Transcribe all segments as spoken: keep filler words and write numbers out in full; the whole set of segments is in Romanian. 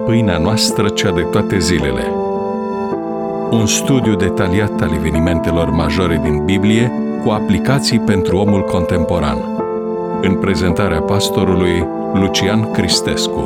Pâinea noastră, cea de toate zilele. Un studiu detaliat al evenimentelor majore din Biblie cu aplicații pentru omul contemporan. În prezentarea pastorului Lucian Cristescu.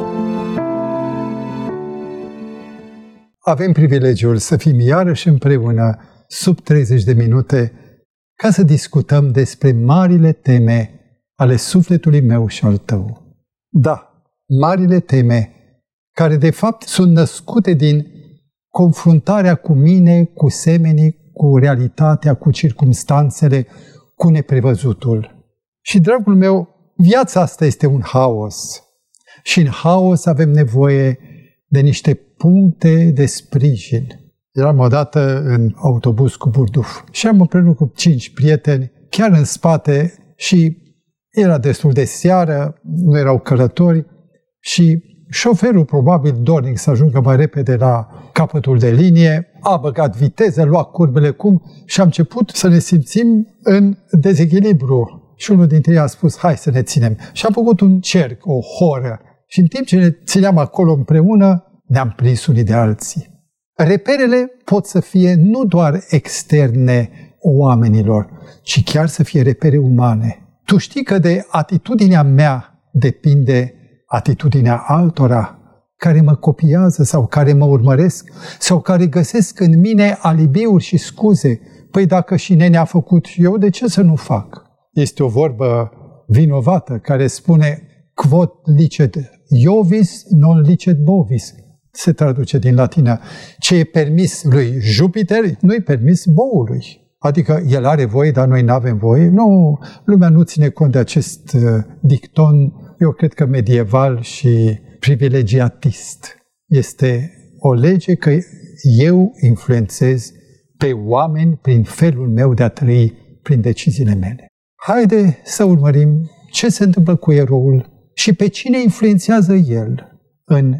Avem privilegiul să fim iarăși împreună sub treizeci de minute ca să discutăm despre marile teme ale sufletului meu și al tău. Da, marile teme care de fapt sunt născute din confruntarea cu mine, cu semenii, cu realitatea, cu circumstanțele, cu neprevăzutul. Și, dragul meu, viața asta este un haos. Și în haos avem nevoie de niște puncte de sprijin. Eram odată în autobuz cu burduf și am împreună cu cinci prieteni, chiar în spate, și era destul de seară, nu erau călători și șoferul, probabil dornic să ajungă mai repede la capătul de linie, a băgat viteză, lua curbele cum și am început să ne simțim în dezechilibru. Și unul dintre ei a spus, hai să ne ținem. Și am făcut un cerc, o horă. Și în timp ce ne țineam acolo împreună, ne-am prins unii de alții. Reperele pot să fie nu doar externe oamenilor, ci chiar să fie repere umane. Tu știi că de atitudinea mea depinde atitudinea altora care mă copiază sau care mă urmăresc sau care găsesc în mine alibiuri și scuze. Păi dacă și nenea a făcut eu, de ce să nu fac? Este o vorbă vinovată care spune quod licet Iovis non licet bovis. Se traduce din latină. Ce e permis lui Jupiter, nu-i permis boului. Adică el are voie, dar noi nu avem voie. Nu, lumea nu ține cont de acest uh, dicton, eu cred că medieval și privilegiatist. Este o lege că eu influențez pe oameni prin felul meu de a trăi, prin deciziile mele. Haide să urmărim ce se întâmplă cu eroul și pe cine influențează el în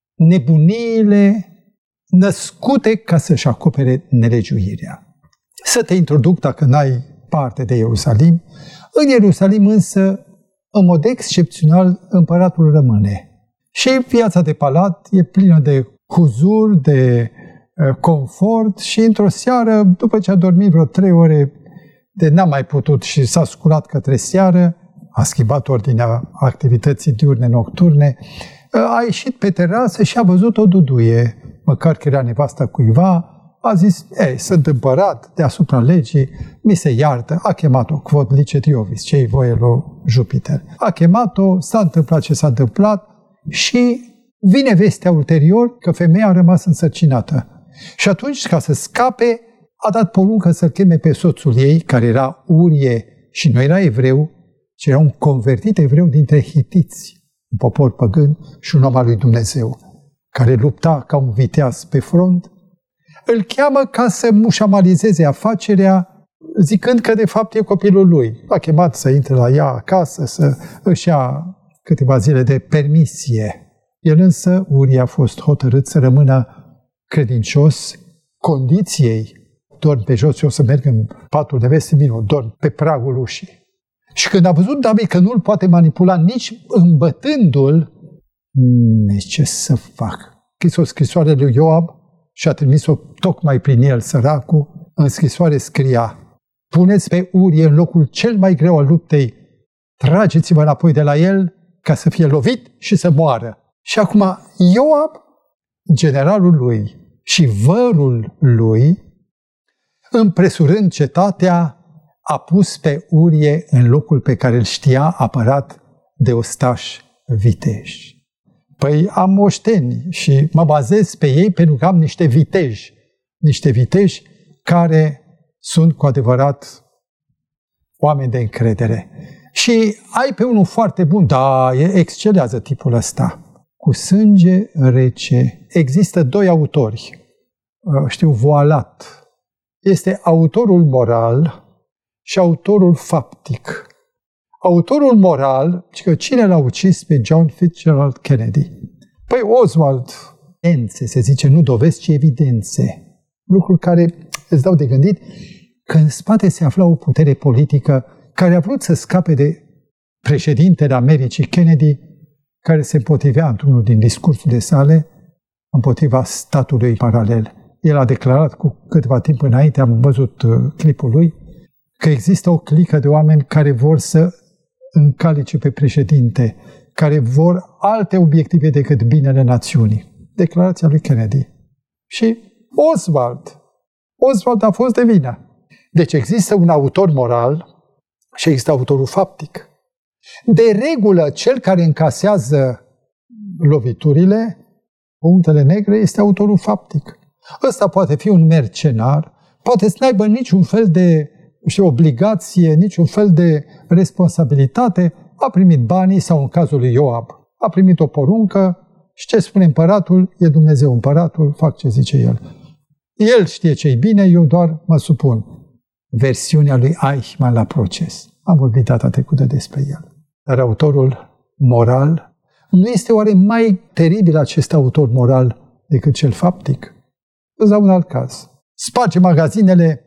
nebuniile născute ca să-și acopere nelegiuirea. Să te introduc, dacă n-ai parte de Ierusalim. În Ierusalim însă, în mod excepțional, împăratul rămâne. Și viața de palat e plină de huzur, de uh, confort și într-o seară, după ce a dormit vreo trei ore, de n-a mai putut și s-a sculat către seară, a schimbat ordinea activității diurne nocturne, a ieșit pe terasă și a văzut o duduie, măcar că era nevasta cuiva, a zis, ei, sunt împărat deasupra legii, mi se iartă, a chemat-o, quod licet Iovis, ce-i voie lui Jupiter. A chemat-o, s-a întâmplat ce s-a întâmplat și vine vestea ulterior că femeia a rămas însărcinată. Și atunci, ca să scape, a dat poruncă să-l cheme pe soțul ei, care era Urie și nu era evreu, ci era un convertit evreu dintre hitiți, un popor păgân și un om al lui Dumnezeu, care lupta ca un viteaz pe front. Îl cheamă ca să mușamalizeze afacerea, zicând că de fapt e copilul lui. L-a chemat să intre la ea acasă, să își ia câteva zile de permisie. El însă, Urie, a fost hotărât să rămână credincios condiției. Dorm pe jos, eu să merg în patul de veste, mine, dorm pe pragul ușii. Și când a văzut David că nu-l poate manipula nici îmbătându-l, ce să fac? Scris o scrisoare lui Ioab și a trimis-o tocmai prin el, săracul. În scrisoare scria, puneți pe Urie în locul cel mai greu al luptei, trageți-vă înapoi de la el ca să fie lovit și să moară. Și acum Ioab, generalul lui și vărul lui, împresurând cetatea, a pus pe Urie în locul pe care îl știa apărat de ostași viteji. Păi am moșteni și mă bazez pe ei pentru că am niște viteji, niște viteji care sunt cu adevărat oameni de încredere. Și ai pe unul foarte bun, da, excelează tipul ăsta. Cu sânge rece. Există doi autori. Știu, Voalat. Este autorul moral și autorul faptic. Autorul moral, că cine l-a ucis pe John Fitzgerald Kennedy? Păi Oswald, evidențe, se zice, nu dovezi, ci evidențe. Lucruri care îți dau de gândit că în spate se afla o putere politică care a vrut să scape de președintele Americii Kennedy, care se împotrivea într-unul din discursurile sale împotriva statului paralel. El a declarat cu câteva timp înainte, am văzut clipul lui, că există o clică de oameni care vor să încalice pe președinte, care vor alte obiective decât binele națiunii. Declarația lui Kennedy. Și Oswald. Oswald a fost de vină. Deci există un autor moral și există autorul faptic. De regulă, cel care încasează loviturile, punctele negre, este autorul faptic. Ăsta poate fi un mercenar, poate să n-aibă niciun fel de știu, obligație, niciun fel de responsabilitate, a primit banii sau în cazul lui Ioab, a primit o poruncă și ce spune împăratul, e Dumnezeu împăratul, fac ce zice el. El știe ce-i bine, eu doar mă supun. Versiunea lui Eichmann la proces. Am vorbit data trecută despre el. Dar autorul moral, nu este oare mai teribil acest autor moral decât cel faptic? Îți dau un alt caz. Sparge magazinele,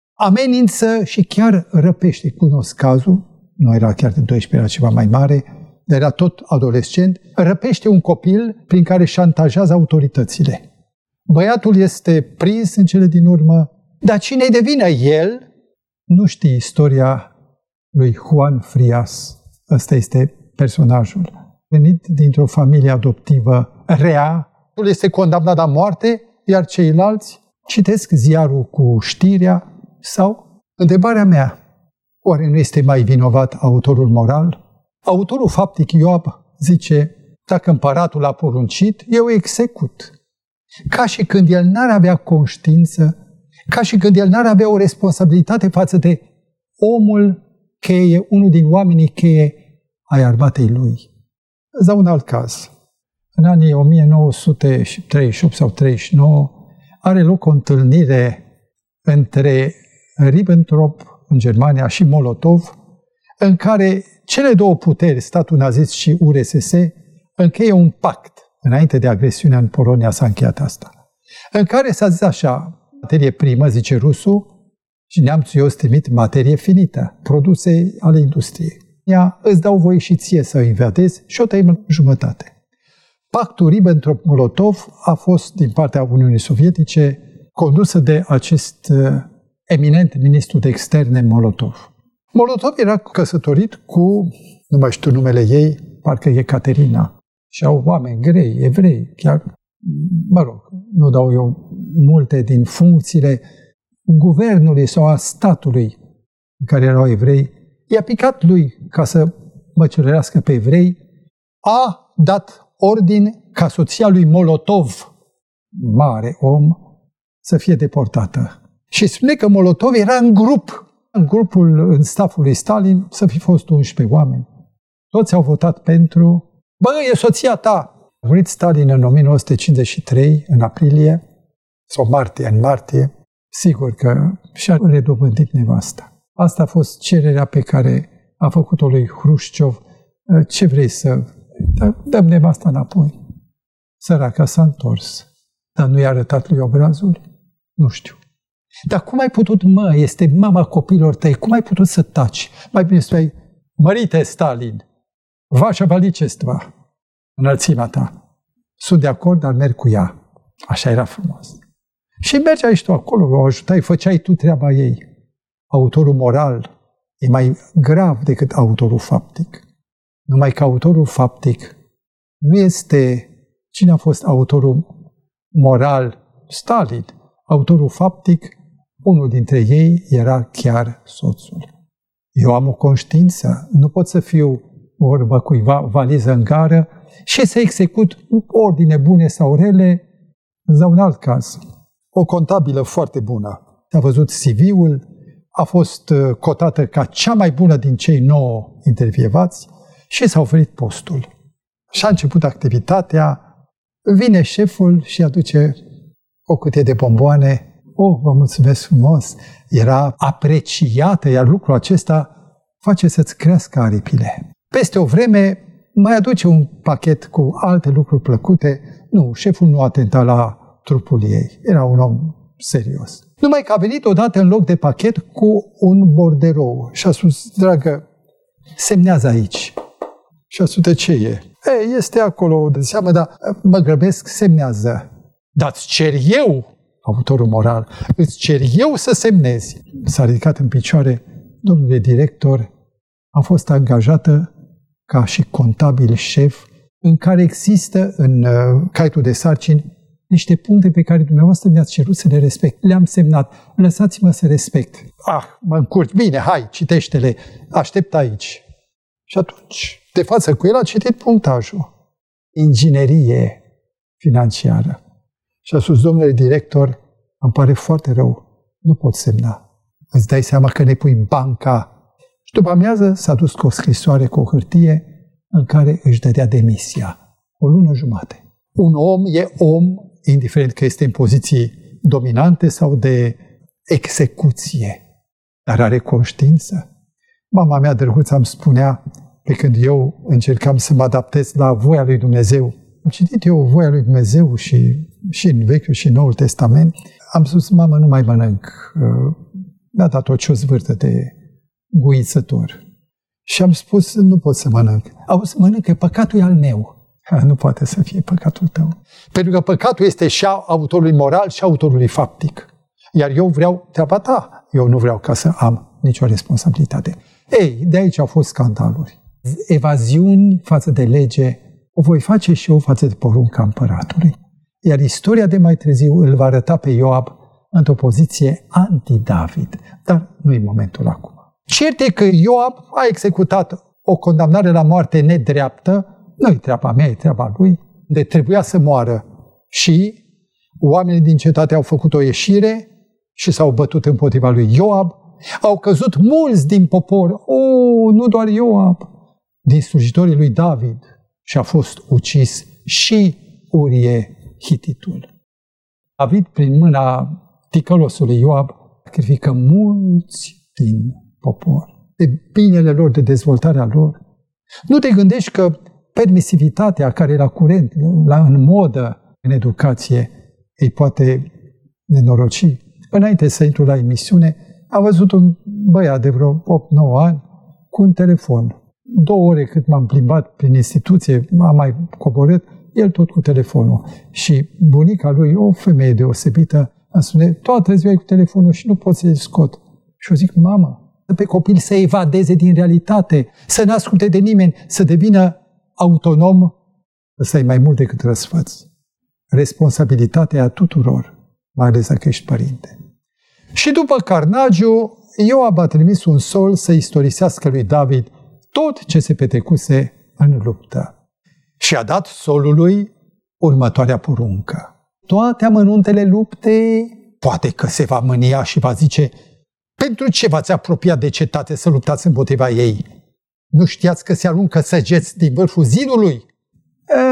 amenință și chiar răpește. Cunosc cazul, nu era chiar de doisprezece, era ceva mai mare, dar era tot adolescent, răpește un copil prin care șantajează autoritățile. Băiatul este prins în cele din urmă, dar cine-i de vină? El? Nu știi istoria lui Juan Frias. Ăsta este personajul. Venit dintr-o familie adoptivă rea, el este condamnat la moarte, iar ceilalți citesc ziarul cu știrea sau, întrebarea mea, oare nu este mai vinovat autorul moral? Autorul faptic Ioab zice, dacă împăratul a poruncit, eu execut. Ca și când el n-ar avea conștiință, ca și când el n-ar avea o responsabilitate față de omul cheie, unul din oamenii cheie ai armatei lui. Îți dau un alt caz. În anii o mie nouă sute treizeci și opt sau treizeci și nouă are loc o întâlnire între Ribbentrop în Germania și Molotov, în care cele două puteri, statul nazist și U R S S, încheie un pact. Înainte de agresiunea în Polonia s-a încheiat asta. În care s-a zis așa, materie primă, zice rusul, și neamțul eu îți trimit materie finită, produse ale industriei. Ea îți dau voie și ție să o invadezi și o tăiem în jumătate. Pactul Ribbentrop-Molotov a fost din partea Uniunii Sovietice condusă de acest uh, eminent ministru de externe Molotov. Molotov era căsătorit cu, nu mai știu numele ei, parcă e Caterina. Și au oameni grei, evrei, chiar, mă rog, nu dau eu multe din funcțiile guvernului sau a statului în care erau evrei. I-a picat lui ca să măcelărească pe evrei, a dat ordin ca soția lui Molotov, mare om, să fie deportată. Și spune că Molotov era în grup, în grupul, în staful lui Stalin, să fi fost unsprezece oameni. Toți au votat pentru. Bă, e soția ta! A murit Stalin în o mie nouă sute cincizeci și trei, în aprilie, sau martie, în martie. Sigur că și-a redobândit nevasta. Asta a fost cererea pe care a făcut-o lui Hrușciov. Ce vrei să... Dăm nevasta înapoi. Săraca s-a întors. Dar nu i-a arătat lui obrazul? Nu știu. Dar cum ai putut, mă, este mama copilor tăi, cum ai putut să taci? Mai bine spui, mărite Stalin, vașa valicestva, înălțimea ta. Sunt de acord, dar merg cu ea. Așa era frumos. Și mergeai și tu acolo, o ajutai, făceai tu treaba ei. Autorul moral e mai grav decât autorul faptic. Numai că autorul faptic nu este cine a fost autorul moral, Stalin. Autorul faptic, unul dintre ei era chiar soțul. Eu am o conștiință, nu pot să fiu vorbă cuiva, valiză în gară și să execut ordine bune sau rele. Îți dau un alt caz. O contabilă foarte bună. A văzut C V-ul, a fost cotată ca cea mai bună din cei nouă intervievați și s-a oferit postul. Și a început activitatea, vine șeful și aduce o cutie de bomboane. Oh, vă mulțumesc frumos! Era apreciată, iar lucrul acesta face să-ți crească aripile. Peste o vreme mai aduce un pachet cu alte lucruri plăcute. Nu, șeful nu atenta la trupul ei. Era un om serios. Numai că a venit odată în loc de pachet cu un borderou și a spus, dragă, semnează aici. Și a spus, de ce e? E, este acolo, de seamă, dar mă grăbesc, semnează. Dar îți cer eu, autorul moral, îți cer eu să semnezi. S-a ridicat în picioare, domnule director, am fost angajată ca și contabil șef, în care există în uh, caietul de sarcini niște puncte pe care dumneavoastră mi-ați cerut să le respect. Le-am semnat. Lăsați-mă să respect. Ah, mă încurc. Bine, hai, citește-le. Aștept aici. Și atunci, de față cu el, a citit punctajul. Inginerie financiară. Și a spus, domnule director, îmi pare foarte rău. Nu pot semna. Îți dai seama că ne pui banca. Și după amiază s-a dus cu o scrisoare, cu o hârtie, în care își dădea demisia. O lună jumate. Un om e om, indiferent că este în poziții dominante sau de execuție, dar are conștiință. Mama mea drăguță îmi spunea, pe când eu încercam să mă adaptez la voia lui Dumnezeu, am citit eu voia lui Dumnezeu și, și în Vechiul și în Noul Testament, am spus, mamă, nu mai mănânc. Mi-a dat o ciozvârtă de guițător. Și am spus, nu pot să mănânc. Auzi, mănâncă, păcatul e al meu. Ha, nu poate să fie păcatul tău. Pentru că păcatul este și a autorului moral și a autorului faptic. Iar eu vreau treaba ta. Eu nu vreau ca să am nicio responsabilitate. Ei, de aici au fost scandaluri. Evaziuni față de lege o voi face și eu față de porunca împăratului. Iar istoria de mai târziu îl va arăta pe Ioab într-o poziție anti-David. Dar nu e momentul acum. Cert e că Ioab a executat o condamnare la moarte nedreaptă, nu-i treaba mea, e treaba lui, de trebuia să moară. Și oamenii din cetate au făcut o ieșire și s-au bătut împotriva lui Ioab. Au căzut mulți din popor, o, nu doar Ioab, din slujitorii lui David. Și a fost ucis și Urie Hititul. David, prin mâna ticălosului Ioab, sacrifică mulți din popor, de binele lor, de dezvoltarea lor. Nu te gândești că permisivitatea care e la curent, la, în modă, în educație, îi poate nenoroci. Înainte să intru la emisiune, am văzut un băiat de vreo opt nouă ani cu un telefon. Două ore cât m-am plimbat prin instituție, m-am mai coborât, el tot cu telefonul. Și bunica lui, o femeie deosebită, îmi spune, toată ziua e cu telefonul și nu pot să-l scot. Și eu zic, mamă, pe copil să evadeze din realitate, să nu asculte de nimeni, să devină autonom, ăsta e mai mult decât răsfăț. Responsabilitatea a tuturor, mai ales dacă ești părinte. Și după carnagiu, Ioab a trimis un sol să istorisească lui David tot ce se petrecuse în luptă. Și a dat solului următoarea poruncă. Toate amănuntele luptei, poate că se va mânia și va zice, pentru ce v-ați apropiat de cetate să luptați împotriva ei? Nu știați că se aruncă săgeți din vârful zidului? E,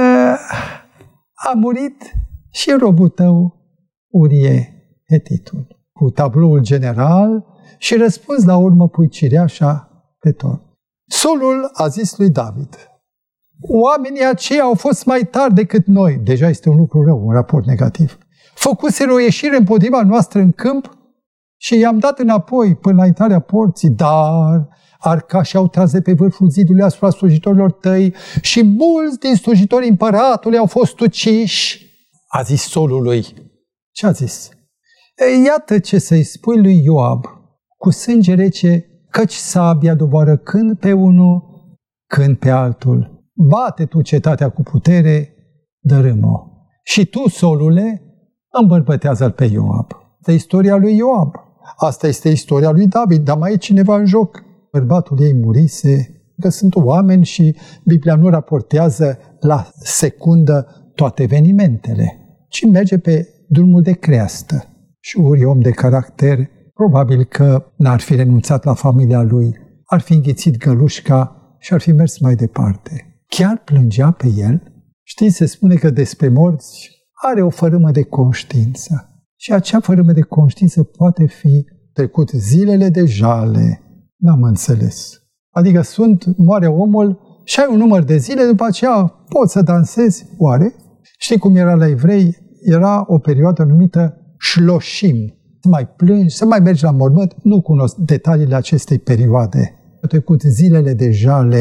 a murit și robul tău, Urie Hetitul, cu tabloul general și răspuns la urmă pui cireașa pe tot. Solul a zis lui David, oamenii aceia au fost mai tari decât noi. Deja este un lucru rău, un raport negativ. Făcuseră o ieșire împotriva noastră în câmp și i-am dat înapoi până la intrarea porții, dar arcașii au tras de pe vârful zidului asupra slujitorilor tăi și mulți din slujitorii împăratului au fost uciși. A zis solului. Ce a zis? E, iată ce să-i spui lui Ioab, cu sânge rece, căci sabia doboară când pe unul, când pe altul. Bate tu cetatea cu putere, dărâm-o. Și tu, solule, îmbărbătează-l pe Ioab. Asta e istoria lui Ioab. Asta este istoria lui David, dar mai e cineva în joc. Bărbatul ei murise, că sunt oameni și Biblia nu raportează la secundă toate evenimentele, ci merge pe drumul de creastă. Și Uri, om de caracter, probabil că n-ar fi renunțat la familia lui, ar fi înghițit gălușca și ar fi mers mai departe. Chiar plângea pe el. Știți, se spune că despre morți are o fărâmă de conștiință. Și acea fărâmă de conștiință poate fi trecut zilele de jale. N-am înțeles. Adică sunt, moare omul și ai un număr de zile, după aceea poți să dansezi. Oare? Știi cum era la evrei? Era o perioadă numită șloșim. Să mai plângi, să mai mergi la mormânt. Nu cunosc detaliile acestei perioade. Au trecut zilele de jale.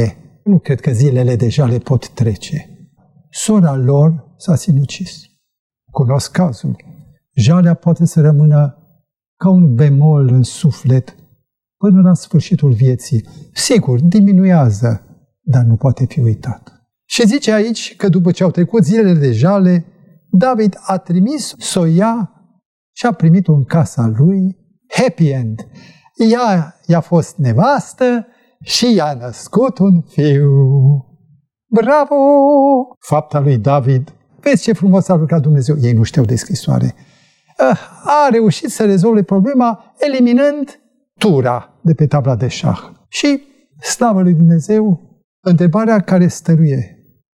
Nu cred că zilele deja le pot trece. Sora lor s-a sinucis. Cunosc cazul. Jalea poate să rămână ca un bemol în suflet până la sfârșitul vieții. Sigur, diminuează, dar nu poate fi uitat. Și zice aici că după ce au trecut zilele de jale, David a trimis să o ia și a primit-o în casa lui. Happy end! Ea i-a fost nevastă și i-a născut un fiu. Bravo! Fapta lui David. Vezi ce frumos a lucrat Dumnezeu. Ei nu știau de scrisoare. A reușit să rezolve problema eliminând tura de pe tabla de șah. Și, slavă lui Dumnezeu, întrebarea care stăruie.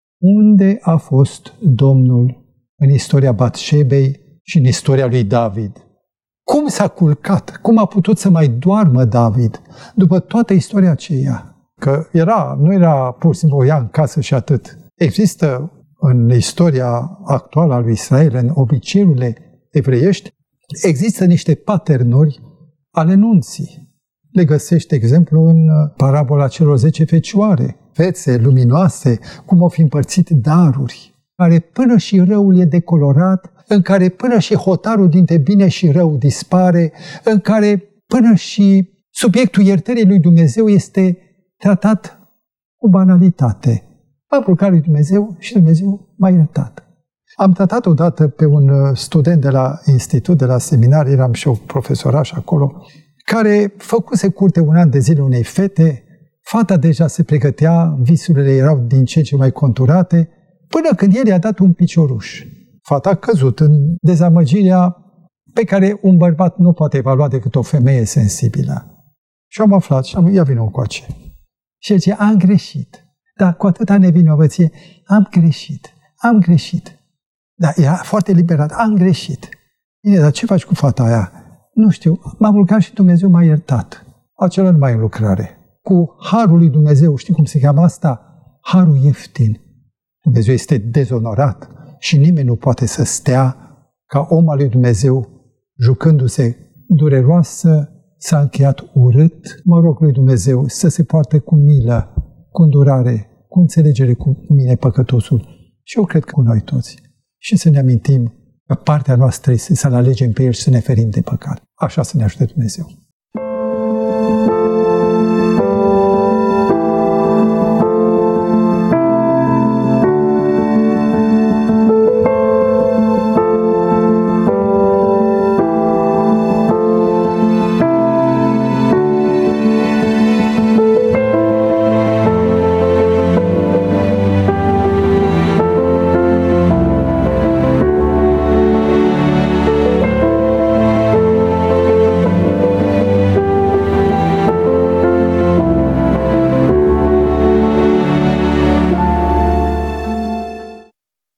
Unde a fost Domnul în istoria Batșebei și în istoria lui David? Cum s-a culcat? Cum a putut să mai doarmă David după toată istoria aceea? Că era, nu era pur și simplu o ia în casă și atât. Există în istoria actuală a lui Israel, în obiceiurile evreiești, există niște paternuri ale nunții. Le găsești, de exemplu, în parabola celor zece fecioare, fețe luminoase, cum au fi împărțit daruri, care până și răul e decolorat, în care până și hotarul dintre bine și rău dispare, în care până și subiectul iertării lui Dumnezeu este tratat cu banalitate. M-am rugat lui Dumnezeu și Dumnezeu m-a iertat. Am tratat odată pe un student de la institut, de la seminar, eram și eu profesoraș acolo, care făcuse curte un an de zile unei fete, fata deja se pregătea, visurile erau din ce în ce mai conturate, până când el i-a dat un picioruș. Fata a căzut în dezamăgirea pe care un bărbat nu poate evalua decât o femeie sensibilă. Și am aflat și am ia vină încoace. Și el zice, am greșit. Dar cu atâta nevinovăție, am greșit, am greșit. Dar era foarte liberat, am greșit. Bine, dar ce faci cu fata aia? Nu știu, m-am rugat și Dumnezeu m-a iertat. Acela nu mai e în lucrare. Cu harul lui Dumnezeu, știi cum se cheamă asta? Harul ieftin. Dumnezeu este dezonorat și nimeni nu poate să stea ca om al lui Dumnezeu, jucându-se dureroasă, s-a încheiat urât. Mă rog lui Dumnezeu să se poarte cu milă, cu îndurare, cu înțelegere cu mine, păcătosul. Și eu cred că cu noi toți. Și să ne amintim că partea noastră este să-L alegem pe El și să ne ferim de păcat. Așa să ne ajute Dumnezeu.